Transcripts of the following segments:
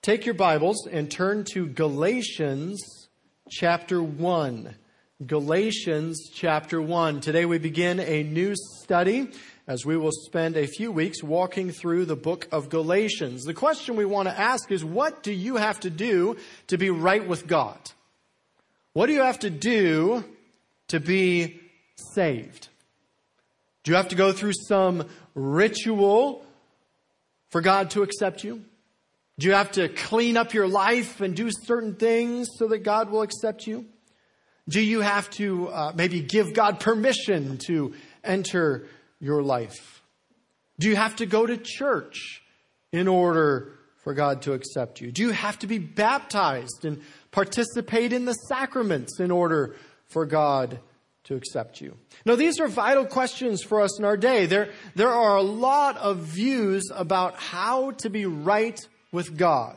Take your Bibles and turn to Galatians chapter 1. Galatians chapter 1. Today we begin a new study as we will spend a few weeks walking through the book of Galatians. The question we want to ask is, what do you have to do to be right with God? What do you have to do to be saved? Do you have to go through some ritual for God to accept you? Do you have to clean up your life and do certain things so that God will accept you? Do you have to maybe give God permission to enter your life? Do you have to go to church in order for God to accept you? Do you have to be baptized and participate in the sacraments in order for God to accept you? Now, these are vital questions for us in our day. There are a lot of views about how to be right with God.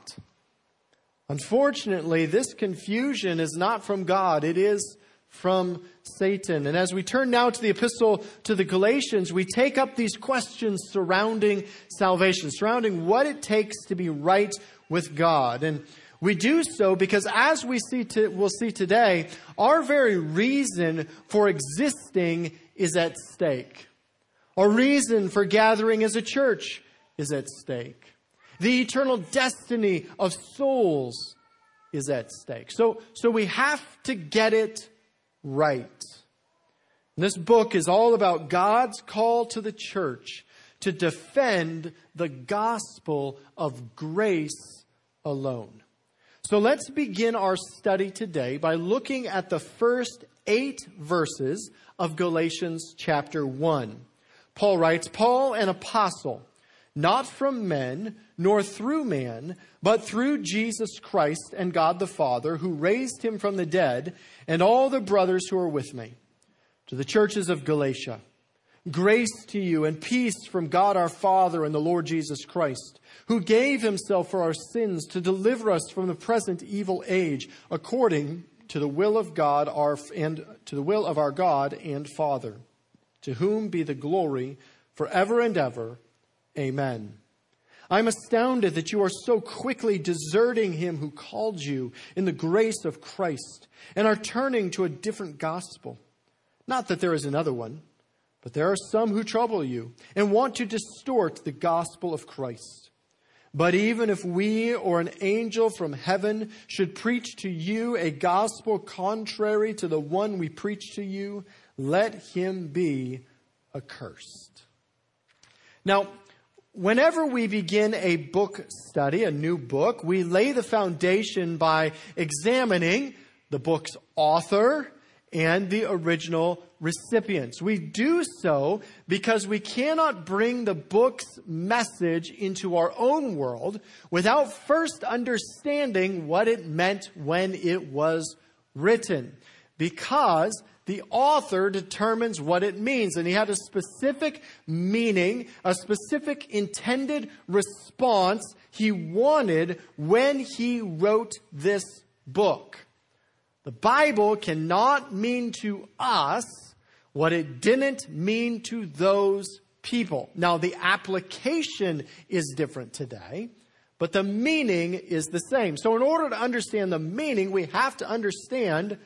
Unfortunately, this confusion is not from God. It is from Satan. And as we turn now to the epistle to the Galatians, we take up these questions surrounding salvation, surrounding what it takes to be right with God. And we do so because, as we'll see today, our very reason for existing is at stake. Our reason for gathering as a church is at stake. The eternal destiny of souls is at stake. So we have to get it right. And this book is all about God's call to the church to defend the gospel of grace alone. So let's begin our study today by looking at the first 8 verses of Galatians chapter 1. Paul writes, "Paul, an apostle, not from men, nor through man, but through Jesus Christ and God the Father, who raised him from the dead, and all the brothers who are with me. To the churches of Galatia, grace to you and peace from God our Father and the Lord Jesus Christ, who gave himself for our sins to deliver us from the present evil age, according to the will of God our God and Father, to whom be the glory forever and ever. Amen. I'm astounded that you are so quickly deserting him who called you in the grace of Christ and are turning to a different gospel. Not that there is another one, but there are some who trouble you and want to distort the gospel of Christ. But even if we or an angel from heaven should preach to you a gospel contrary to the one we preach to you, let him be accursed." Now, whenever we begin a book study, a new book, we lay the foundation by examining the book's author and the original recipients. We do so because we cannot bring the book's message into our own world without first understanding what it meant when it was written. Because the author determines what it means, and he had a specific meaning, a specific intended response he wanted when he wrote this book. The Bible cannot mean to us what it didn't mean to those people. Now, the application is different today, but the meaning is the same. So in order to understand the meaning, we have to understand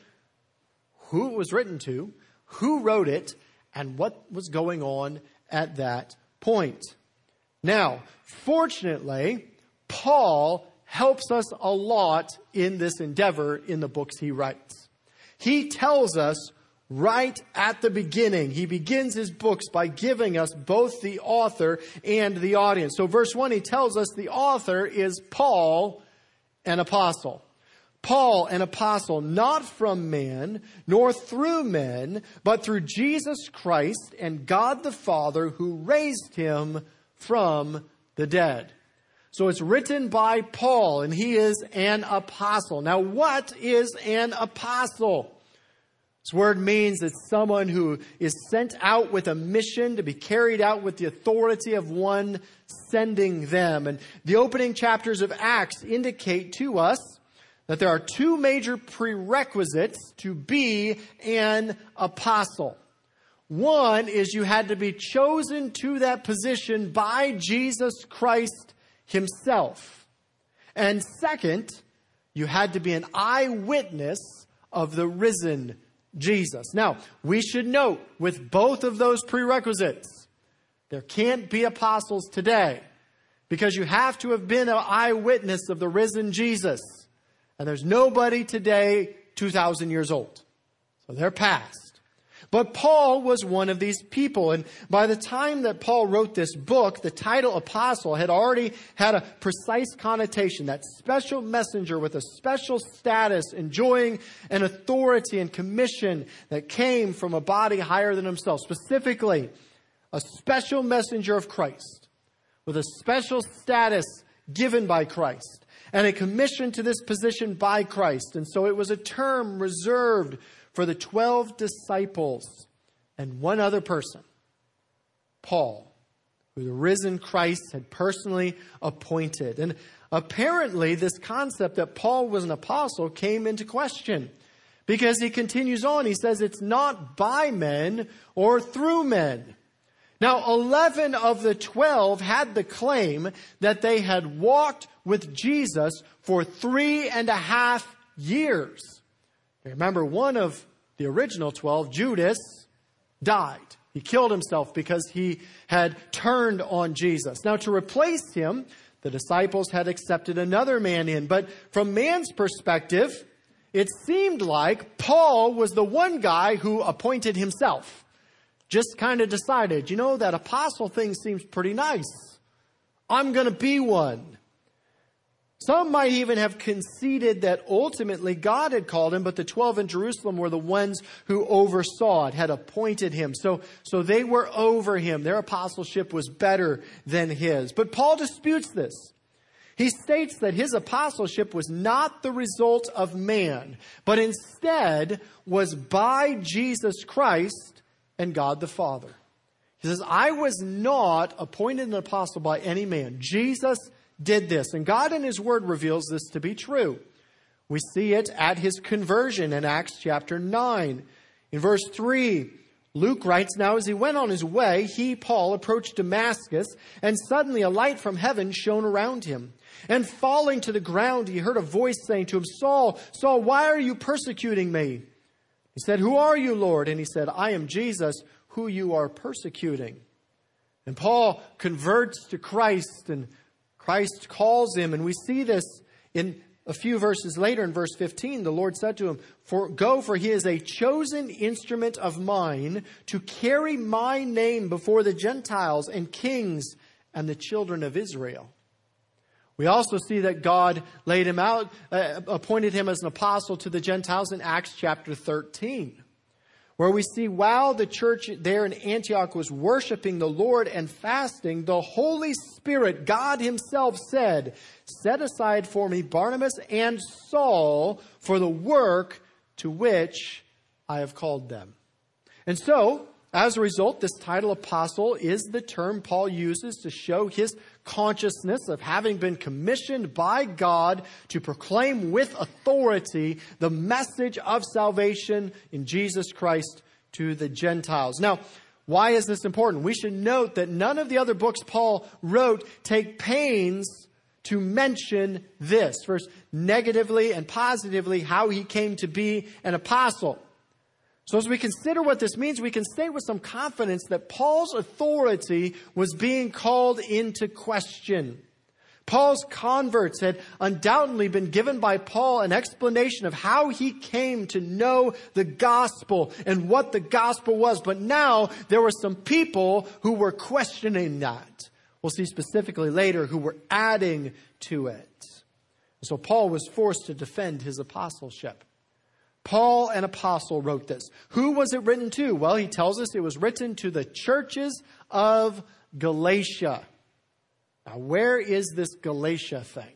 who it was written to, who wrote it, and what was going on at that point. Now, fortunately, Paul helps us a lot in this endeavor in the books he writes. He tells us right at the beginning, he begins his books by giving us both the author and the audience. So verse 1, he tells us the author is Paul, an apostle. Paul, an apostle, not from man, nor through men, but through Jesus Christ and God the Father, who raised him from the dead. So it's written by Paul, and he is an apostle. Now, what is an apostle? This word means it's someone who is sent out with a mission to be carried out with the authority of one sending them. And the opening chapters of Acts indicate to us that there are 2 major prerequisites to be an apostle. One is you had to be chosen to that position by Jesus Christ himself. And second, you had to be an eyewitness of the risen Jesus. Now, we should note, with both of those prerequisites, there can't be apostles today, because you have to have been an eyewitness of the risen Jesus. And there's nobody today 2,000 years old. So they're past. But Paul was one of these people. And by the time that Paul wrote this book, the title apostle had already had a precise connotation. That special messenger with a special status, enjoying an authority and commission that came from a body higher than himself. Specifically, a special messenger of Christ with a special status given by Christ and a commission to this position by Christ. And so it was a term reserved for the 12 disciples and one other person, Paul, who the risen Christ had personally appointed. And apparently this concept that Paul was an apostle came into question, because he continues on. He says it's not by men or through men. Now, 11 of the 12 had the claim that they had walked with Jesus for 3.5 years. Remember, one of the original 12, Judas, died. He killed himself because he had turned on Jesus. Now, to replace him, the disciples had accepted another man in. But from man's perspective, it seemed like Paul was the one guy who appointed himself. Just kind of decided, that apostle thing seems pretty nice. I'm going to be one. Some might even have conceded that ultimately God had called him, but the 12 in Jerusalem were the ones who oversaw it, had appointed him. So they were over him. Their apostleship was better than his. But Paul disputes this. He states that his apostleship was not the result of man, but instead was by Jesus Christ and God the Father. He says, I was not appointed an apostle by any man. Jesus did this. And God in his word reveals this to be true. We see it at his conversion in Acts chapter 9. In verse 3, Luke writes, now as he went on his way, he, Paul, approached Damascus, and suddenly a light from heaven shone around him. And falling to the ground, he heard a voice saying to him, Saul, Saul, why are you persecuting me? He said, who are you, Lord? And he said, I am Jesus, who you are persecuting. And Paul converts to Christ, and Christ calls him, and we see this in a few verses later. In verse 15, the Lord said to him, for he is a chosen instrument of mine to carry my name before the Gentiles and kings and the children of Israel. We also see that God laid him out, appointed him as an apostle to the Gentiles in Acts chapter 13. Where we see while the church there in Antioch was worshiping the Lord and fasting, the Holy Spirit, God himself said, set aside for me Barnabas and Saul for the work to which I have called them. And so, as a result, this title apostle is the term Paul uses to show his consciousness of having been commissioned by God to proclaim with authority the message of salvation in Jesus Christ to the Gentiles. Now, why is this important? We should note that none of the other books Paul wrote take pains to mention this. First, negatively and positively, how he came to be an apostle. So as we consider what this means, we can say with some confidence that Paul's authority was being called into question. Paul's converts had undoubtedly been given by Paul an explanation of how he came to know the gospel and what the gospel was. But now there were some people who were questioning that. We'll see specifically later who were adding to it. So Paul was forced to defend his apostleship. Paul, an apostle, wrote this. Who was it written to? Well, he tells us it was written to the churches of Galatia. Now, where is this Galatia thing?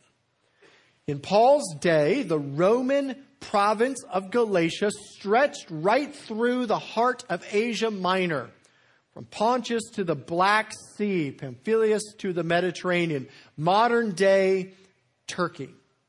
In Paul's day, the Roman province of Galatia stretched right through the heart of Asia Minor, from Pontus to the Black Sea, Pamphylia to the Mediterranean, modern-day Turkey.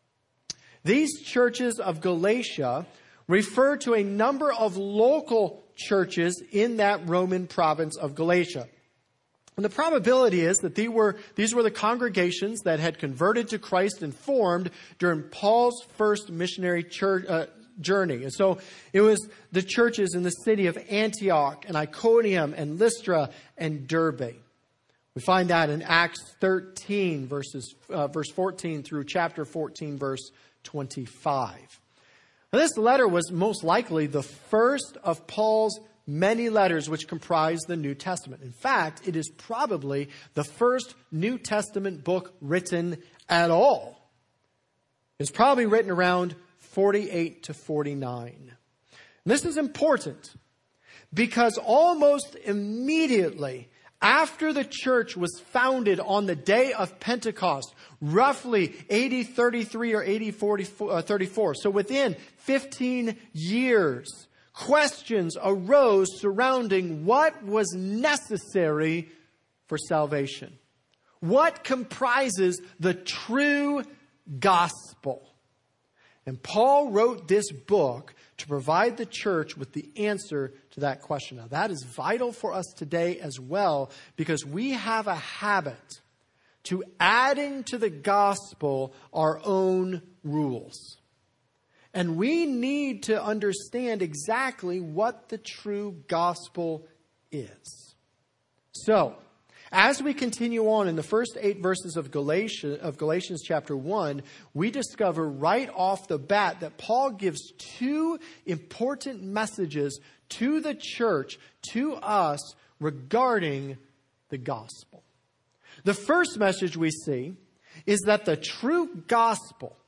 These churches of Galatia refer to a number of local churches in that Roman province of Galatia. And the probability is that these were the congregations that had converted to Christ and formed during Paul's first missionary journey. And so it was the churches in the city of Antioch and Iconium and Lystra and Derbe. We find that in Acts 13, verse 14 through chapter 14, verse 25. Now, this letter was most likely the first of Paul's many letters which comprise the New Testament. In fact, it is probably the first New Testament book written at all. It's probably written around 48 to 49. And this is important because almost immediately after the church was founded on the day of Pentecost, roughly AD 33 or AD 34, so within 15 years, questions arose surrounding what was necessary for salvation. What comprises the true gospel? And Paul wrote this book to provide the church with the answer to that question. Now, that is vital for us today as well, because we have a habit to adding to the gospel our own rules. And we need to understand exactly what the true gospel is. So, as we continue on in the first 8 verses of Galatians chapter 1, we discover right off the bat that Paul gives 2 important messages to the church, to us, regarding the gospel. The first message we see is that the true gospel,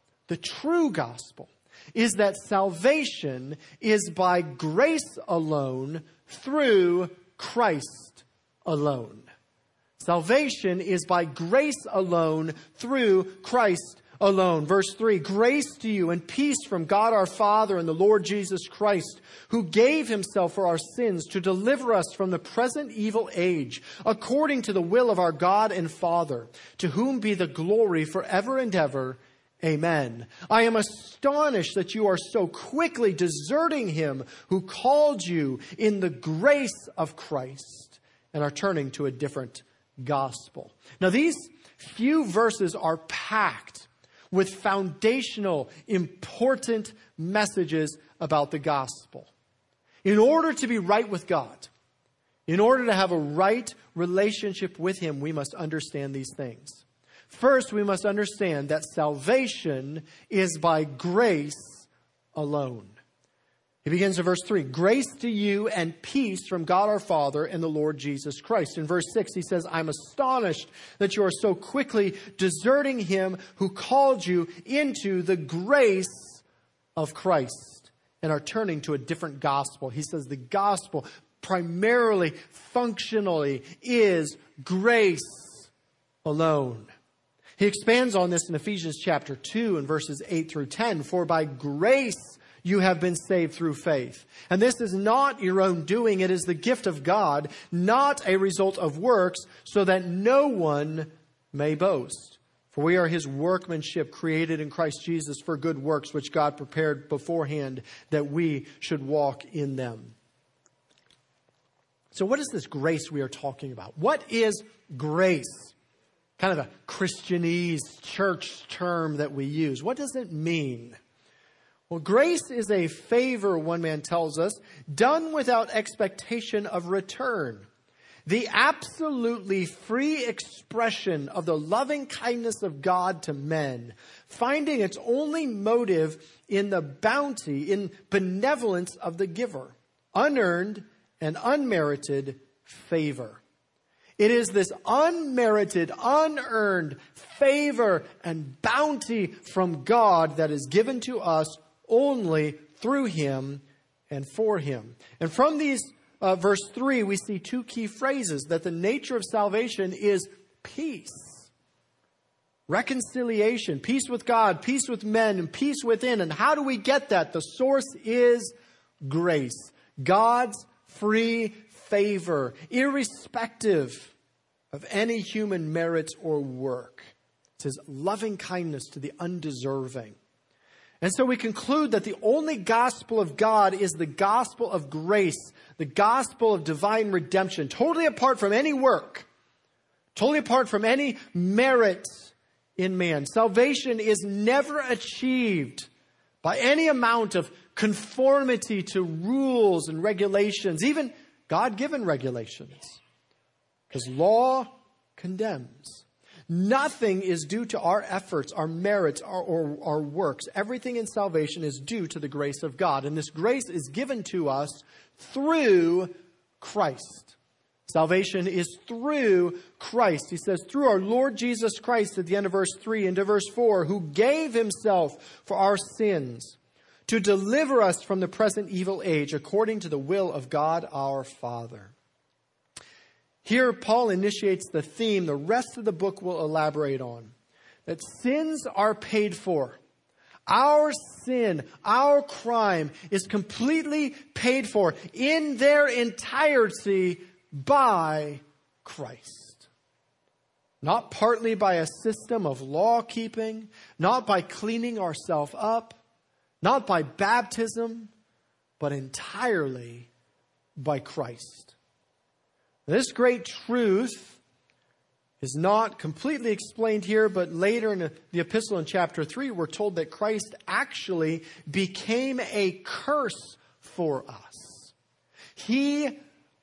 is that salvation is by grace alone, through Christ alone. Salvation is by grace alone, through Christ alone. Verse 3, grace to you and peace from God our Father and the Lord Jesus Christ, who gave himself for our sins to deliver us from the present evil age, according to the will of our God and Father, to whom be the glory forever and ever. Amen. I am astonished that you are so quickly deserting him who called you in the grace of Christ and are turning to a different gospel. Now, these few verses are packed with foundational, important messages about the gospel. In order to be right with God, in order to have a right relationship with him, we must understand these things. First, we must understand that salvation is by grace alone. He begins in verse 3, grace to you and peace from God our Father and the Lord Jesus Christ. In verse 6, he says, I'm astonished that you are so quickly deserting him who called you into the grace of Christ and are turning to a different gospel. He says the gospel primarily, functionally, is grace alone. He expands on this in Ephesians chapter 2 and verses 8 through 10. For by grace you have been saved through faith. And this is not your own doing. It is the gift of God, not a result of works, so that no one may boast. For we are his workmanship, created in Christ Jesus for good works, which God prepared beforehand that we should walk in them. So what is this grace we are talking about? What is grace? Kind of a Christianese church term that we use. What does it mean? Well, grace is a favor, one man tells us, done without expectation of return. The absolutely free expression of the loving kindness of God to men, finding its only motive in the bounty, in benevolence of the giver, unearned and unmerited favor. It is this unmerited, unearned favor and bounty from God that is given to us only through him and for him. And from these verse 3, we see 2 key phrases, that the nature of salvation is peace, reconciliation, peace with God, peace with men, and peace within. And how do we get that? The source is grace, God's free favor, irrespective of any human merits or work. It says loving kindness to the undeserving. And so we conclude that the only gospel of God is the gospel of grace, the gospel of divine redemption, totally apart from any work, totally apart from any merit in man. Salvation is never achieved by any amount of conformity to rules and regulations, even God-given regulations, because law condemns. Nothing is due to our efforts, our merits, or our works. Everything in salvation is due to the grace of God. And this grace is given to us through Christ. Salvation is through Christ. He says, through our Lord Jesus Christ at the end of verse 3 into verse 4, who gave himself for our sins to deliver us from the present evil age according to the will of God our Father. Here, Paul initiates the theme the rest of the book will elaborate on. That sins are paid for. Our sin, our crime is completely paid for in their entirety by Christ. Not partly by a system of law keeping, not by cleaning ourselves up, not by baptism, but entirely by Christ. This great truth is not completely explained here, but later in the epistle in chapter 3, we're told that Christ actually became a curse for us. He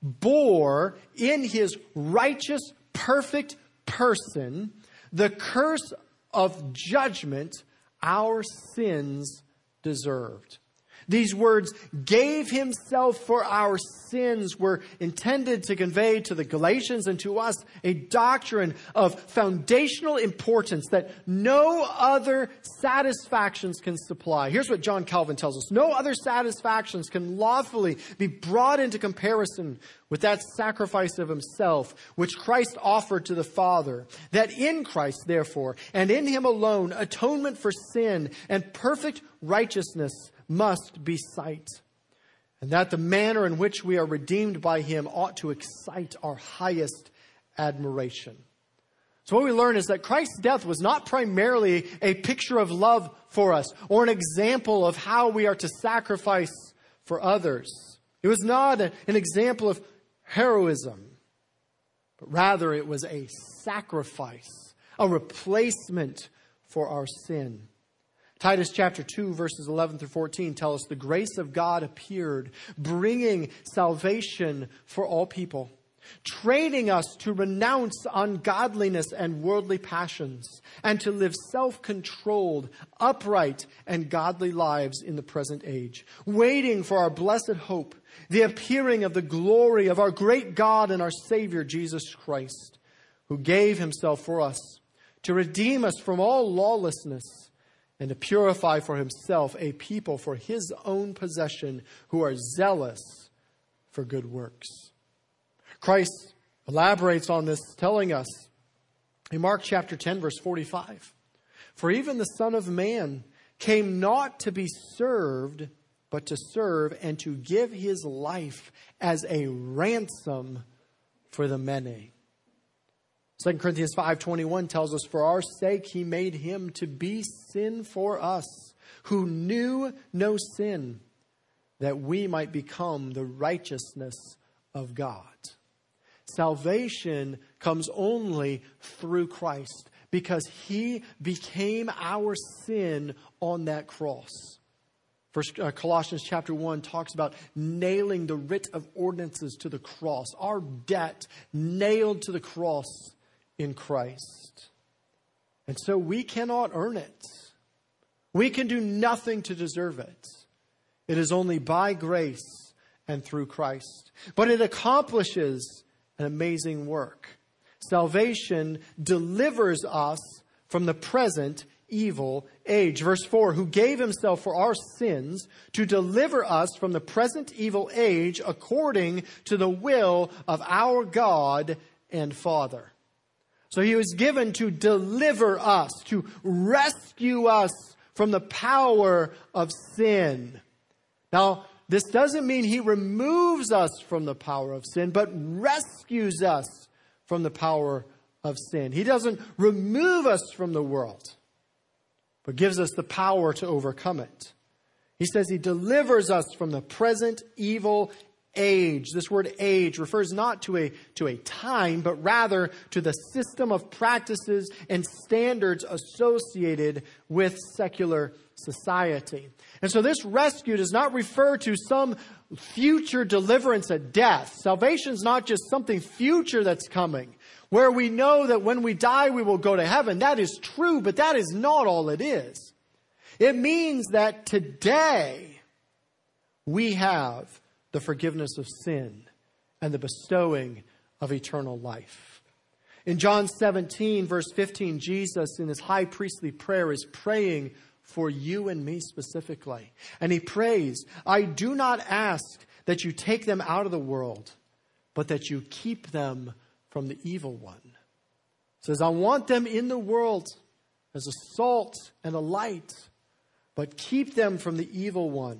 bore in his righteous, perfect person the curse of judgment our sins deserved. These words, gave himself for our sins, were intended to convey to the Galatians and to us a doctrine of foundational importance that no other satisfactions can supply. Here's what John Calvin tells us. No other satisfactions can lawfully be brought into comparison with that sacrifice of himself, which Christ offered to the Father, that in Christ, therefore, and in him alone, atonement for sin and perfect righteousness must be sight, and that the manner in which we are redeemed by him ought to excite our highest admiration. So what we learn is that Christ's death was not primarily a picture of love for us or an example of how we are to sacrifice for others. It was not an example of heroism, but rather it was a sacrifice, a replacement for our sin. Titus chapter 2 verses 11 through 14 tell us the grace of God appeared, bringing salvation for all people, training us to renounce ungodliness and worldly passions, and to live self-controlled, upright, and godly lives in the present age, waiting for our blessed hope, the appearing of the glory of our great God and our Savior Jesus Christ, who gave himself for us to redeem us from all lawlessness, and to purify for himself a people for his own possession who are zealous for good works. Christ elaborates on this, telling us in Mark chapter 10, verse 45, for even the Son of Man came not to be served, but to serve and to give his life as a ransom for the many. 2 Corinthians 5:21 tells us, for our sake he made him to be sin for us, who knew no sin, that we might become the righteousness of God. Salvation comes only through Christ, because he became our sin on that cross. Colossians chapter 1 talks about nailing the writ of ordinances to the cross. Our debt nailed to the cross in Christ. And so we cannot earn it. We can do nothing to deserve it. It is only by grace and through Christ. But it accomplishes an amazing work. Salvation delivers us from the present evil age. Verse 4, who gave himself for our sins to deliver us from the present evil age according to the will of our God and Father. So he was given to deliver us, to rescue us from the power of sin. Now, this doesn't mean he removes us from the power of sin, but rescues us from the power of sin. He doesn't remove us from the world, but gives us the power to overcome it. He says he delivers us from the present evil age. This word age refers not to a time, but rather to the system of practices and standards associated with secular society. And so this rescue does not refer to some future deliverance at death. Salvation is not just something future that's coming, where we know that when we die we will go to heaven. That is true, but that is not all it is. It means that today we have the forgiveness of sin and the bestowing of eternal life. In John 17, verse 15, Jesus in his high priestly prayer is praying for you and me specifically. And he prays, I do not ask that you take them out of the world, but that you keep them from the evil one. He says, I want them in the world as a salt and a light, but keep them from the evil one.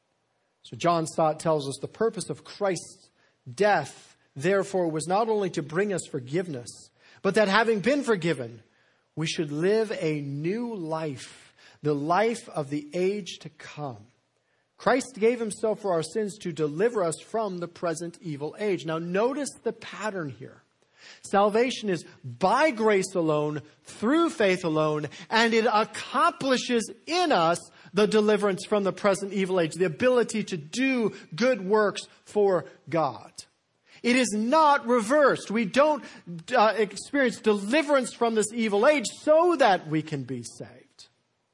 So John Stott tells us the purpose of Christ's death, therefore, was not only to bring us forgiveness, but that having been forgiven, we should live a new life, the life of the age to come. Christ gave himself for our sins to deliver us from the present evil age. Now notice the pattern here. Salvation is by grace alone, through faith alone, and it accomplishes in us the deliverance from the present evil age, the ability to do good works for God. It is not reversed. We don't experience deliverance from this evil age so that we can be saved.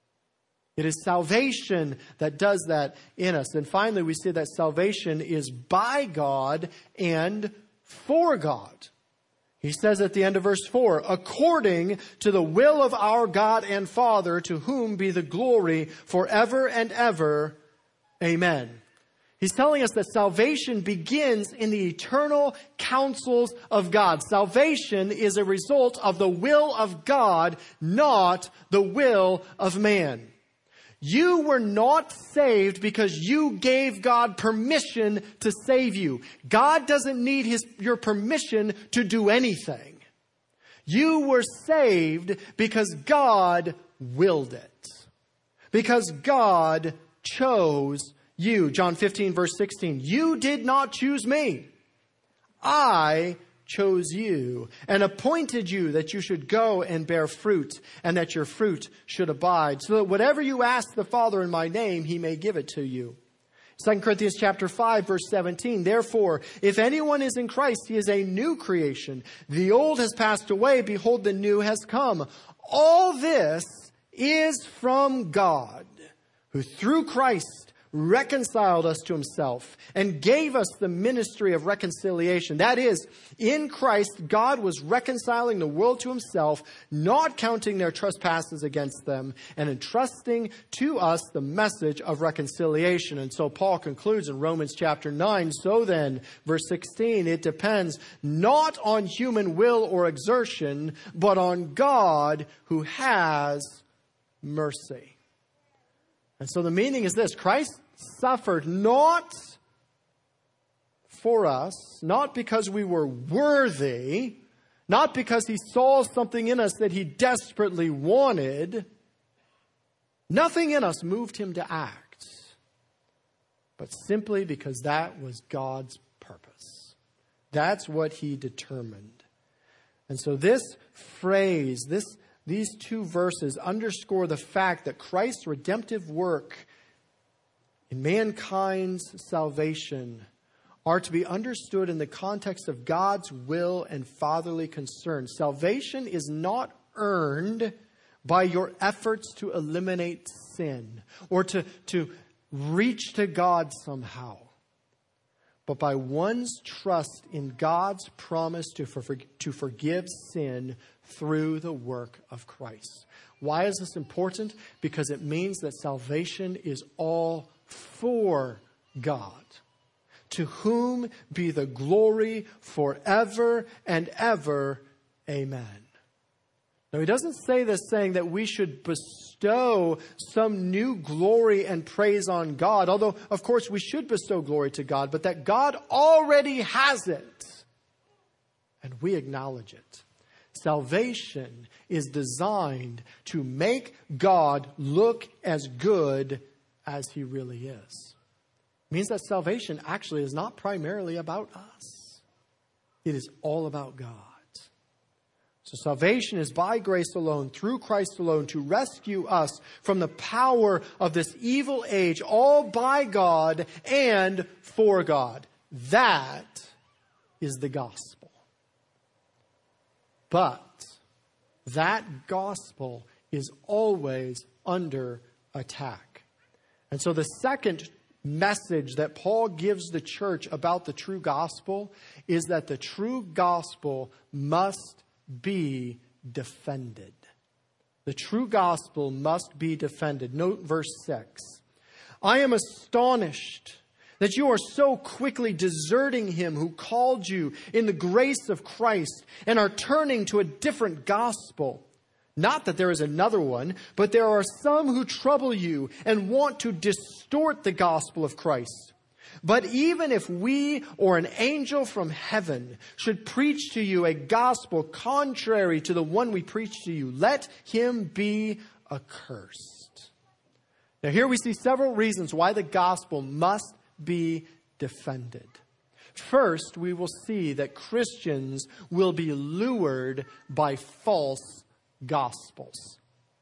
It is salvation that does that in us. And finally, we see that salvation is by God and for God. He says at the end of verse 4, according to the will of our God and Father, to whom be the glory forever and ever. Amen. He's telling us that salvation begins in the eternal counsels of God. Salvation is a result of the will of God, not the will of man. You were not saved because you gave God permission to save you. God doesn't need your permission to do anything. You were saved because God willed it. Because God chose you. John 15, verse 16. You did not choose me. I chose you and appointed you that you should go and bear fruit and that your fruit should abide, so that whatever you ask the Father in my name, he may give it to you. 2 Corinthians chapter 5, verse 17. Therefore, if anyone is in Christ, he is a new creation. The old has passed away. Behold, the new has come. All this is from God, who through Christ reconciled us to himself and gave us the ministry of reconciliation. That is, in Christ, God was reconciling the world to himself, not counting their trespasses against them, and entrusting to us the message of reconciliation. And so Paul concludes in Romans chapter 9, so then, verse 16, it depends not on human will or exertion, but on God who has mercy. And so the meaning is this: Christ suffered not for us, not because we were worthy, not because he saw something in us that he desperately wanted. Nothing in us moved him to act, but simply because that was God's purpose. That's what he determined. And so this phrase, these two verses underscore the fact that Christ's redemptive work in mankind's salvation are to be understood in the context of God's will and fatherly concern. Salvation is not earned by your efforts to eliminate sin or to reach to God somehow, but by one's trust in God's promise to forgive sin through the work of Christ. Why is this important? Because it means that salvation is all for God, to whom be the glory forever and ever. Amen. Now, he doesn't say this saying that we should bestow some new glory and praise on God, although, of course, we should bestow glory to God, but that God already has it, and we acknowledge it. Salvation is designed to make God look as good as he really is. means that salvation actually is not primarily about us. It is all about God. So salvation is by grace alone, through Christ alone, to rescue us from the power of this evil age, all by God and for God. That is the gospel. But that gospel is always under attack. And so the second message that Paul gives the church about the true gospel is that the true gospel must be defended. The true gospel must be defended. Note verse 6. I am astonished that you are so quickly deserting him who called you in the grace of Christ and are turning to a different gospel. Not that there is another one, but there are some who trouble you and want to distort the gospel of Christ. But even if we or an angel from heaven should preach to you a gospel contrary to the one we preach to you, let him be accursed. Now here we see several reasons why the gospel must be defended. First, we will see that Christians will be lured by false gospels.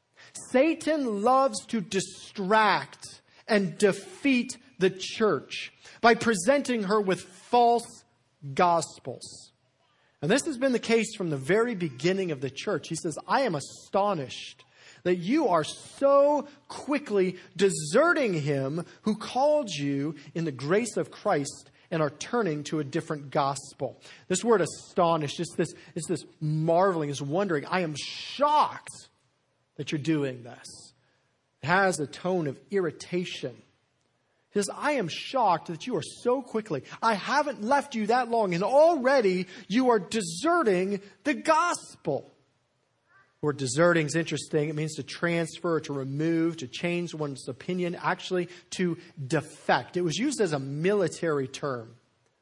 Satan loves to distract and defeat the church by presenting her with false gospels. And this has been the case from the very beginning of the church. He says, I am astonished that you are so quickly deserting him who called you in the grace of Christ and are turning to a different gospel. This word astonished, it's this marveling, this wondering. I am shocked that you're doing this. It has a tone of irritation. He says, I am shocked that you are so quickly. I haven't left you that long and already you are deserting the gospel. The word deserting is interesting. It means to transfer, to remove, to change one's opinion, actually to defect. It was used as a military term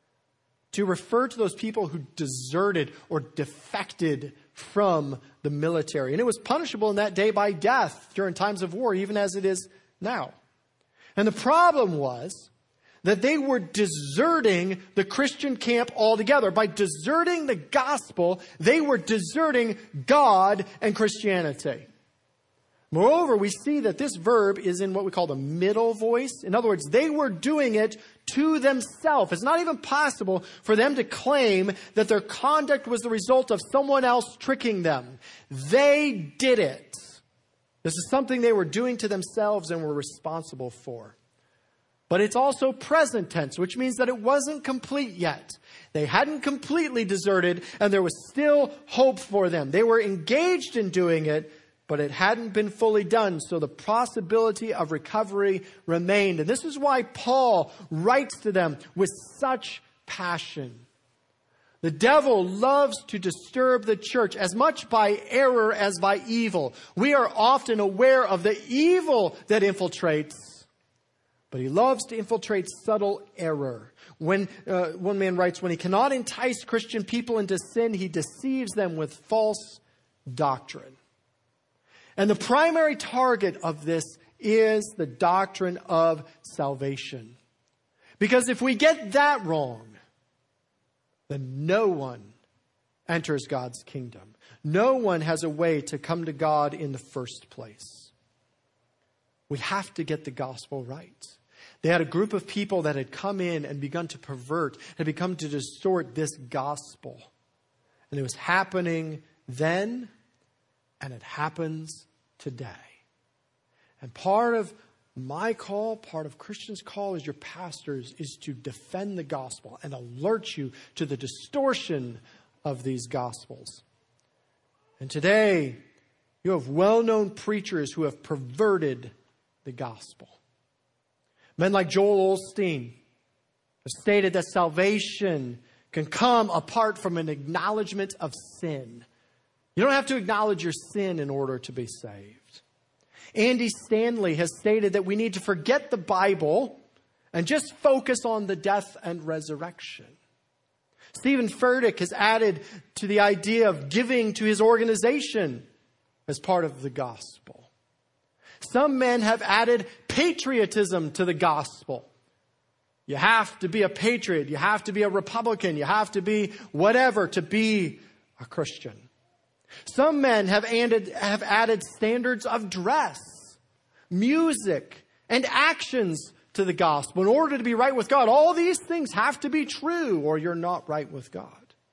to refer to those people who deserted or defected from the military. And it was punishable in that day by death during times of war, even as it is now. And the problem was that they were deserting the Christian camp altogether. By deserting the gospel, they were deserting God and Christianity. Moreover, we see that this verb is in what we call the middle voice. In other words, they were doing it to themselves. It's not even possible for them to claim that their conduct was the result of someone else tricking them. They did it. This is something they were doing to themselves and were responsible for. But it's also present tense, which means that it wasn't complete yet. They hadn't completely deserted, and there was still hope for them. They were engaged in doing it, but it hadn't been fully done, so the possibility of recovery remained. And this is why Paul writes to them with such passion. The devil loves to disturb the church as much by error as by evil. We are often aware of the evil that infiltrates, but he loves to infiltrate subtle error. When one man writes, when he cannot entice Christian people into sin, he deceives them with false doctrine. And the primary target of this is the doctrine of salvation. Because if we get that wrong, then no one enters God's kingdom. No one has a way to come to God in the first place. We have to get the gospel right. They had a group of people that had come in and begun to pervert, had begun to distort this gospel. And it was happening then, and it happens today. And part of my call, part of Christians' call as your pastors, is to defend the gospel and alert you to the distortion of these gospels. And today, you have well-known preachers who have perverted the gospel. Men like Joel Osteen have stated that salvation can come apart from an acknowledgement of sin. You don't have to acknowledge your sin in order to be saved. Andy Stanley has stated that we need to forget the Bible and just focus on the death and resurrection. Stephen Furtick has added to the idea of giving to his organization as part of the gospel. Some men have added patriotism to the gospel. You have to be a patriot. You have to be a Republican. You have to be whatever to be a Christian. Some men have added standards of dress, music, and actions to the gospel in order to be right with God. All these things have to be true or you're not right with God.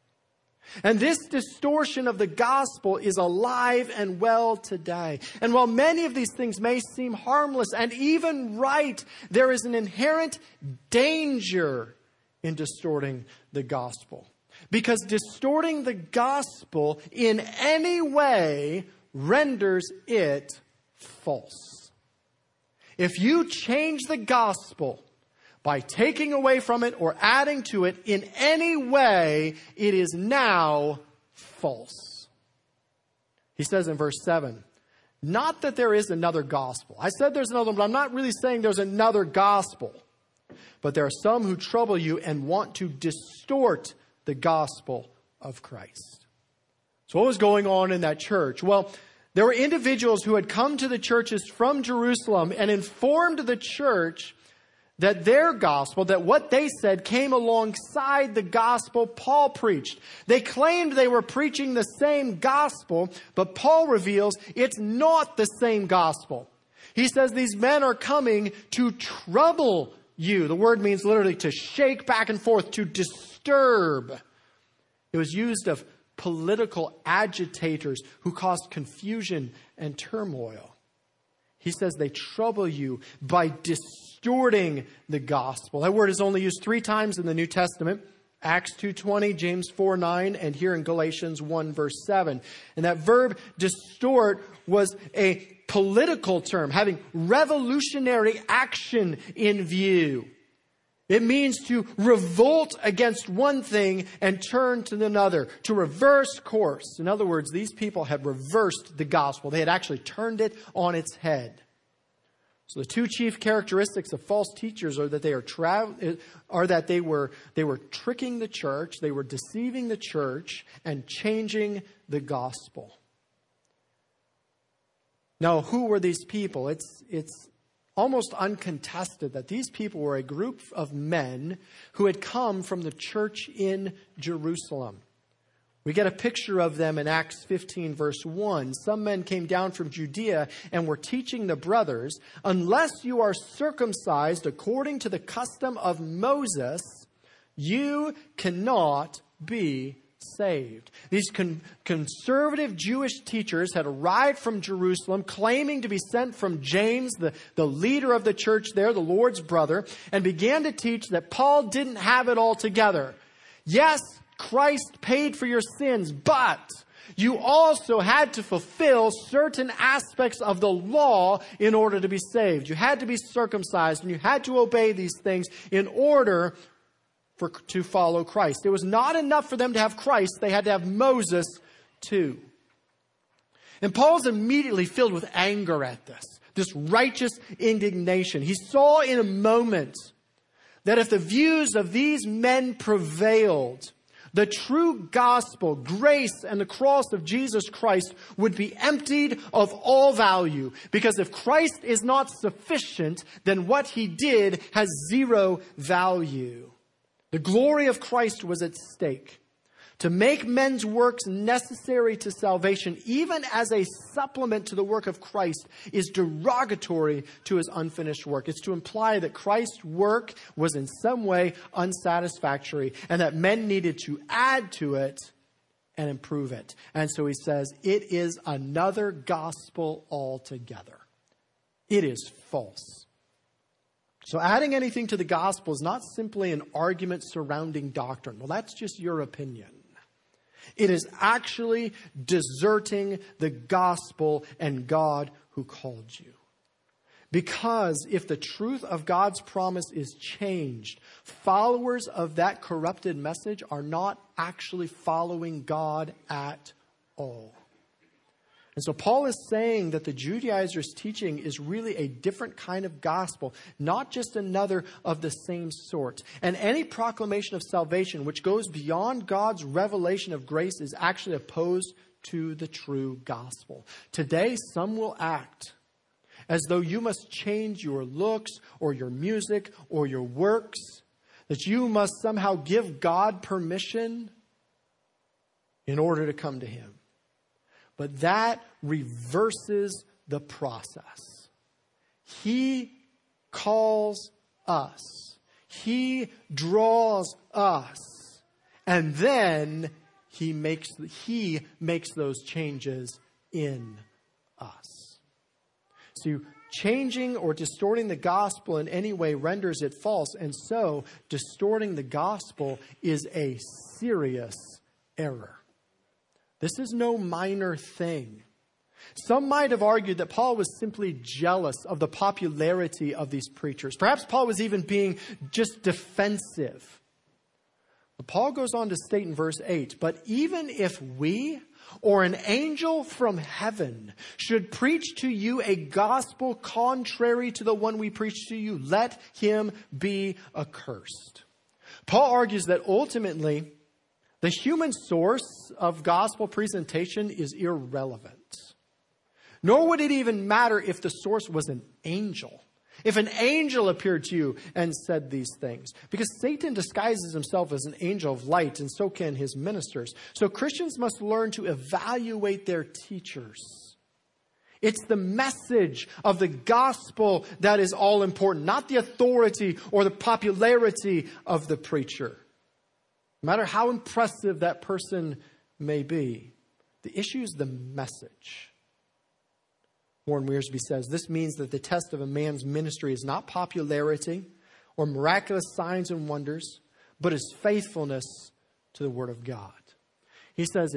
And this distortion of the gospel is alive and well today. And while many of these things may seem harmless and even right, there is an inherent danger in distorting the gospel. Because distorting the gospel in any way renders it false. If you change the gospel by taking away from it or adding to it in any way, it is now false. He says in verse 7, not that there is another gospel. I said there's another one, but I'm not really saying there's another gospel. But there are some who trouble you and want to distort the gospel of Christ. So what was going on in that church? Well, there were individuals who had come to the churches from Jerusalem and informed the church that their gospel, that what they said came alongside the gospel Paul preached. They claimed they were preaching the same gospel, but Paul reveals it's not the same gospel. He says these men are coming to trouble you. The word means literally to shake back and forth, to disturb. It was used of political agitators who caused confusion and turmoil. He says they trouble you by distorting the gospel. That word is only used 3 times in the New Testament. Acts 2:20, James 4:9, and here in Galatians 1 verse 7. And that verb distort was a political term, having revolutionary action in view. It means to revolt against one thing and turn to another, to reverse course. In other words, these people had reversed the gospel. They had actually turned it on its head. So the 2 chief characteristics of false teachers are that they were tricking the church, they were deceiving the church, and changing the gospel. Now, who were these people? It's almost uncontested that these people were a group of men who had come from the church in Jerusalem. We get a picture of them in Acts 15 verse 1. Some men came down from Judea and were teaching the brothers, unless you are circumcised according to the custom of Moses, you cannot be saved. These conservative Jewish teachers had arrived from Jerusalem claiming to be sent from James, the leader of the church there, the Lord's brother, and began to teach that Paul didn't have it all together. Yes, Christ paid for your sins, but you also had to fulfill certain aspects of the law in order to be saved. You had to be circumcised and you had to obey these things in order to follow Christ. It was not enough for them to have Christ. They had to have Moses too. And Paul's immediately filled with anger at this righteous indignation. He saw in a moment that if the views of these men prevailed, the true gospel, grace, and the cross of Jesus Christ would be emptied of all value. Because if Christ is not sufficient, then what he did has zero value. The glory of Christ was at stake. To make men's works necessary to salvation, even as a supplement to the work of Christ, is derogatory to his unfinished work. It's to imply that Christ's work was in some way unsatisfactory and that men needed to add to it and improve it. And so he says, it is another gospel altogether. It is false. So adding anything to the gospel is not simply an argument surrounding doctrine. Well, that's just your opinion. It is actually deserting the gospel and God who called you. Because if the truth of God's promise is changed, followers of that corrupted message are not actually following God at all. And so Paul is saying that the Judaizers' teaching is really a different kind of gospel, not just another of the same sort. And any proclamation of salvation which goes beyond God's revelation of grace is actually opposed to the true gospel. Today, some will act as though you must change your looks or your music or your works that you must somehow give God permission in order to come to him. But that reverses the process. He calls us. He draws us. And then he makes those changes in us. So changing or distorting the gospel in any way renders it false. And so distorting the gospel is a serious error. This is no minor thing. Some might have argued that Paul was simply jealous of the popularity of these preachers. Perhaps Paul was even being just defensive. But Paul goes on to state in verse 8, but even if we or an angel from heaven should preach to you a gospel contrary to the one we preach to you, let him be accursed. Paul argues that ultimately the human source of gospel presentation is irrelevant. Nor would it even matter if the source was an angel. If an angel appeared to you and said these things. Because Satan disguises himself as an angel of light, and so can his ministers. So Christians must learn to evaluate their teachers. It's the message of the gospel that is all important, not the authority or the popularity of the preacher. No matter how impressive that person may be, the issue is the message. Warren Wiersbe says, this means that the test of a man's ministry is not popularity or miraculous signs and wonders, but his faithfulness to the Word of God. He says,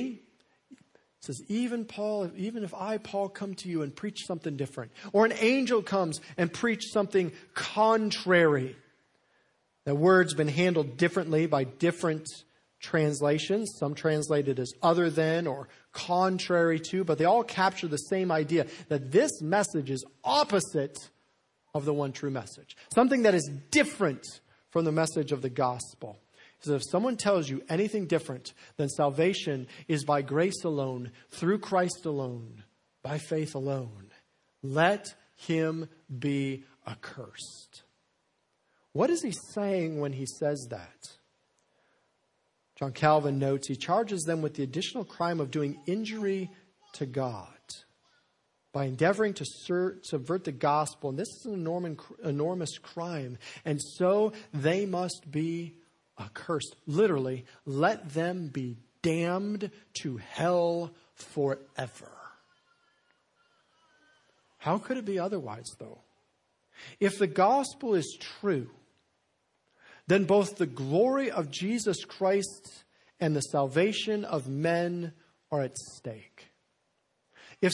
even if I, Paul, come to you and preach something different, or an angel comes and preach something contrary. The word's been handled differently by different translations. Some translate it as other than or contrary to, but they all capture the same idea that this message is opposite of the one true message. Something that is different from the message of the gospel. So if someone tells you anything different than salvation is by grace alone, through Christ alone, by faith alone, let him be accursed. What is he saying when he says that? John Calvin notes, he charges them with the additional crime of doing injury to God by endeavoring to subvert the gospel. And this is an enormous crime. And so they must be accursed. Literally, let them be damned to hell forever. How could it be otherwise, though? If the gospel is true, then both the glory of Jesus Christ and the salvation of men are at stake. If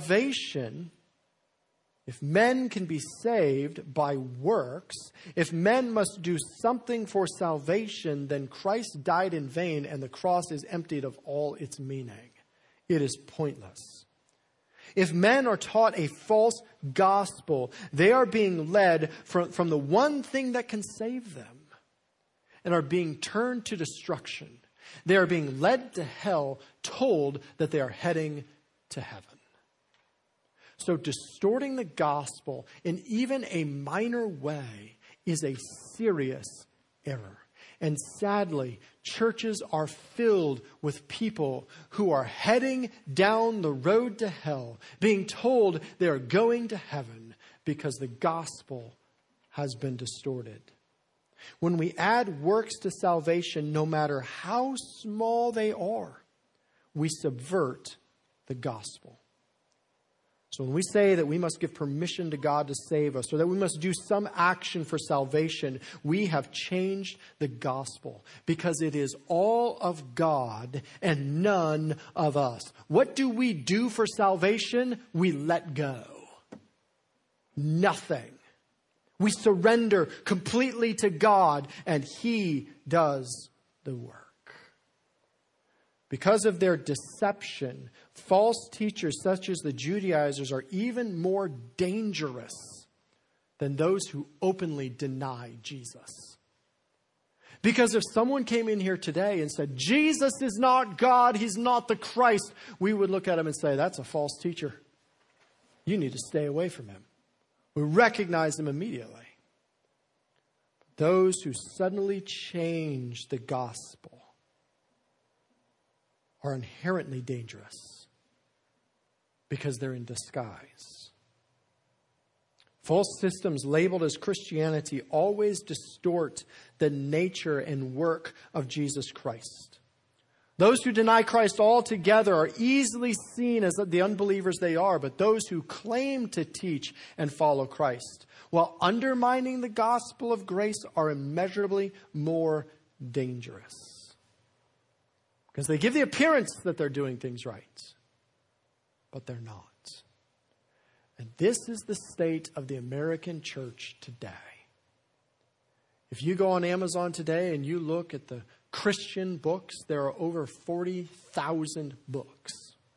men can be saved by works, if men must do something for salvation, then Christ died in vain and the cross is emptied of all its meaning. It is pointless. If men are taught a false gospel, they are being led from the one thing that can save them and are being turned to destruction. They are being led to hell, told that they are heading to heaven. So distorting the gospel in even a minor way is a serious error. And sadly, churches are filled with people who are heading down the road to hell, being told they are going to heaven because the gospel has been distorted. When we add works to salvation, no matter how small they are, we subvert the gospel. So when we say that we must give permission to God to save us, or that we must do some action for salvation, we have changed the gospel because it is all of God and none of us. What do we do for salvation? We let go. Nothing. We surrender completely to God and He does the work. Because of their deception, false teachers such as the Judaizers are even more dangerous than those who openly deny Jesus. Because if someone came in here today and said, Jesus is not God, He's not the Christ, we would look at him and say, that's a false teacher. You need to stay away from him. We recognize him immediately. Those who suddenly change the gospel are inherently dangerous because they're in disguise. False systems labeled as Christianity always distort the nature and work of Jesus Christ. Those who deny Christ altogether are easily seen as the unbelievers they are, but those who claim to teach and follow Christ, while undermining the gospel of grace, are immeasurably more dangerous. Because they give the appearance that they're doing things right, but they're not. And this is the state of the American church today. If you go on Amazon today and you look at the Christian books, there are over 40,000 books.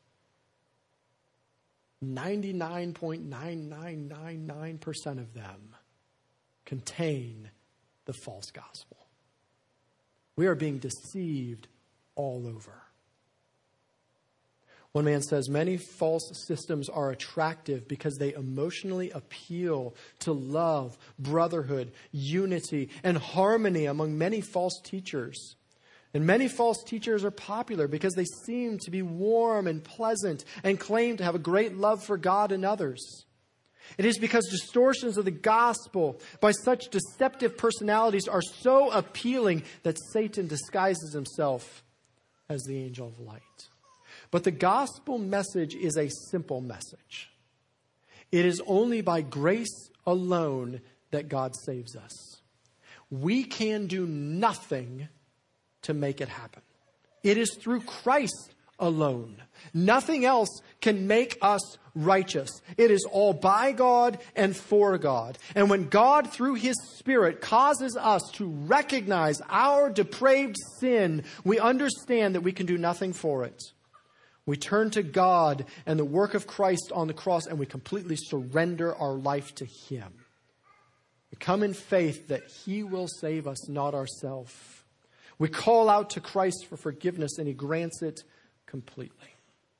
99.9999% of them contain the false gospel. We are being deceived all over. One man says, many false systems are attractive because they emotionally appeal to love, brotherhood, unity, and harmony among many false teachers. And many false teachers are popular because they seem to be warm and pleasant and claim to have a great love for God and others. It is because distortions of the gospel by such deceptive personalities are so appealing that Satan disguises himself as the angel of light. But the gospel message is a simple message. It is only by grace alone that God saves us. We can do nothing to make it happen. It is through Christ alone. Nothing else can make us righteous. It is all by God and for God. And when God, through His Spirit, causes us to recognize our depraved sin, we understand that we can do nothing for it. We turn to God and the work of Christ on the cross, and we completely surrender our life to Him. We come in faith that He will save us, not ourselves. We call out to Christ for forgiveness, and He grants it completely.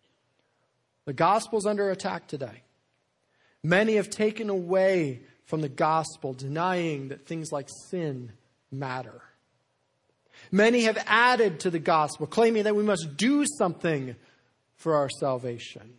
The gospel is under attack today. Many have taken away from the gospel, denying that things like sin matter. Many have added to the gospel, claiming that we must do something for our salvation.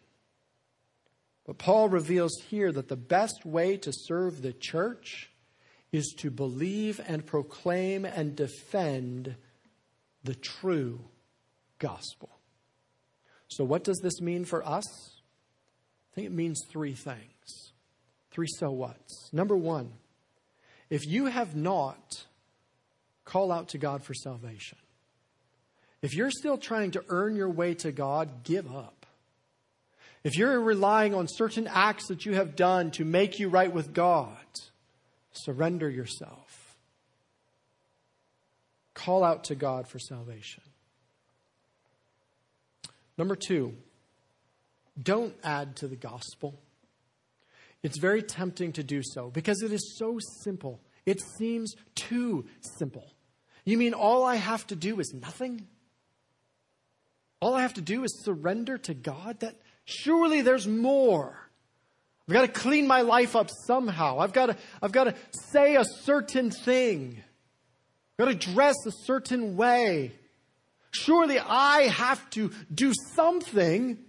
But Paul reveals here that the best way to serve the church is to believe and proclaim and defend the true gospel. So what does this mean for us? I think it means three things. Three so whats. Number one, if you have not, call out to God for salvation. If you're still trying to earn your way to God, give up. If you're relying on certain acts that you have done to make you right with God, surrender yourself. Call out to God for salvation. Number two, don't add to the gospel. It's very tempting to do so because it is so simple. It seems too simple. You mean all I have to do is nothing? All I have to do is surrender to God? That surely there's more. I've got to clean my life up somehow. I've got to say a certain thing. I've got to dress a certain way. Surely I have to do something.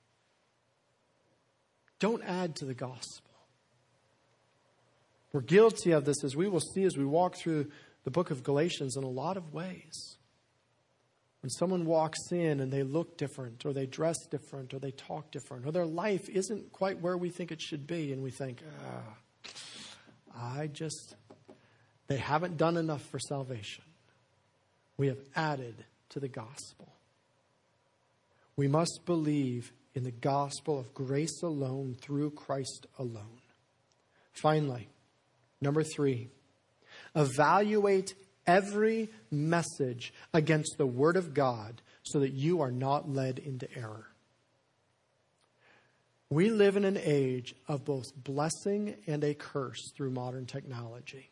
Don't add to the gospel. We're guilty of this, as we will see as we walk through the book of Galatians, in a lot of ways. When someone walks in and they look different, or they dress different, or they talk different, or their life isn't quite where we think it should be, and we think, they haven't done enough for salvation. We have added to the gospel. We must believe in the gospel of grace alone, through Christ alone. Finally, number three, evaluate every message against the Word of God so that you are not led into error. We live in an age of both blessing and a curse through modern technology.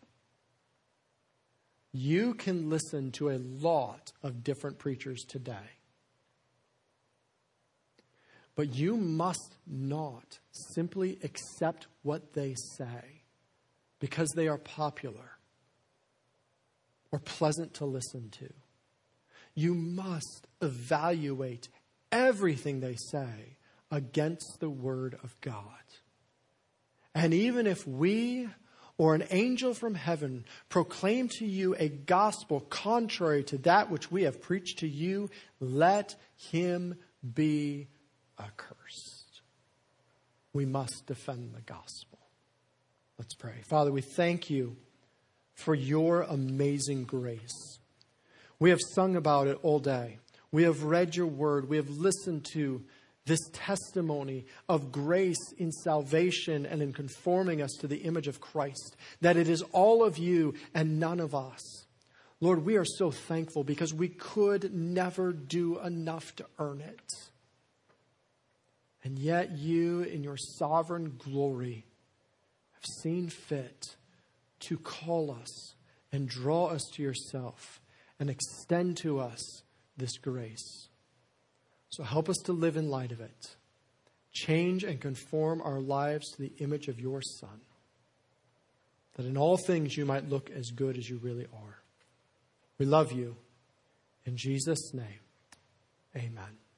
You can listen to a lot of different preachers today. But you must not simply accept what they say because they are popular. or pleasant to listen to. You must evaluate everything they say against the Word of God. And even if we or an angel from heaven proclaim to you a gospel contrary to that which we have preached to you, let him be accursed. We must defend the gospel. Let's pray. Father, we thank you for your amazing grace. We have sung about it all day. We have read your word. We have listened to this testimony of grace in salvation and in conforming us to the image of Christ, that it is all of you and none of us. Lord, we are so thankful because we could never do enough to earn it. And yet you, in your sovereign glory, have seen fit to call us and draw us to yourself and extend to us this grace. So help us to live in light of it. Change and conform our lives to the image of your Son, that in all things you might look as good as you really are. We love you. In Jesus' name, amen.